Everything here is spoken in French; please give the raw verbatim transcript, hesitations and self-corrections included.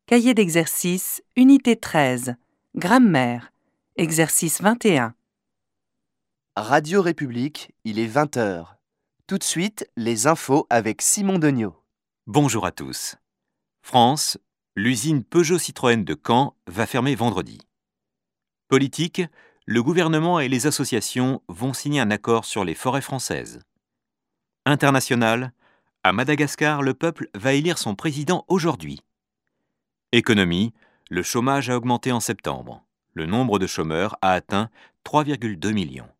Cahier d'exercice, unité treize, grammaire, exercice vingt et un. Radio République, il est vingt heures. Tout de suite, les infos avec Simon Degnaud. Bonjour à tous. France, l'usine Peugeot-Citroën de Caen va fermer vendredi. Politique, le gouvernement et les associations vont signer un accord sur les forêts françaises. International, à Madagascar, le peuple va élire son président aujourd'hui. Économie, le chômage a augmenté en septembre. Le nombre de chômeurs a atteint trois virgule deux millions.